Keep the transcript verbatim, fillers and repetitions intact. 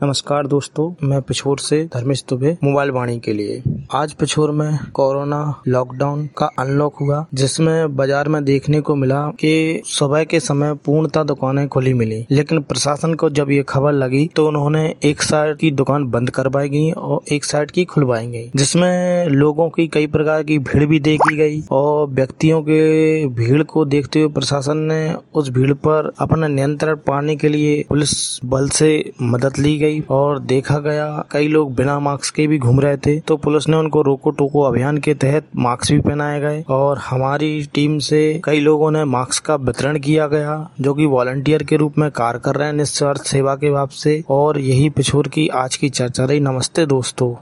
नमस्कार दोस्तों, मैं पिछोर से धर्मेश दुबे मोबाइल वाणी के लिए। आज पिछोर में कोरोना लॉकडाउन का अनलॉक हुआ, जिसमें बाजार में देखने को मिला कि सुबह के समय पूर्णतः दुकानें खुली मिली, लेकिन प्रशासन को जब ये खबर लगी तो उन्होंने एक साइड की दुकान बंद करवाई गई और एक साइड की खुलवाई गई, जिसमें लोगों की कई प्रकार की भीड़ भी देखी गई और व्यक्तियों के भीड़ को देखते हुए प्रशासन ने उस भीड़ पर अपना नियंत्रण पाने के लिए पुलिस बल से मदद ली गई और देखा गया कई लोग बिना मास्क के भी घूम रहे थे, तो पुलिस ने उनको रोको टोको अभियान के तहत मास्क भी पहनाए गए और हमारी टीम से कई लोगों ने मास्क का वितरण किया गया, जो कि वॉलंटियर के रूप में कार्य कर रहे हैं निस्वार्थ सेवा के भाव से। और यही पिछोर की आज की चर्चा रही। नमस्ते दोस्तों।